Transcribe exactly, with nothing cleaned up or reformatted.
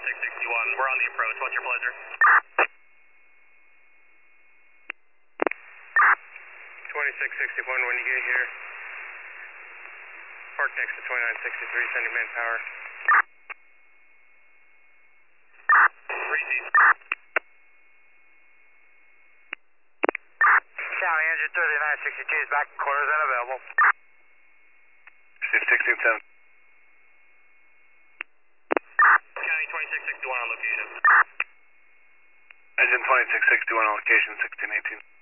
twenty-six sixty-one, we're on the approach. What's your pleasure? twenty-six sixty-one, when you get here, park next to twenty-nine sixty-three, sending manpower. Repeat. County engine thirty-nine sixty-two is back in quarters and available. sixteen seven. County twenty-six sixty-one on location. Engine twenty-six sixty-one on location, sixteen eighteen.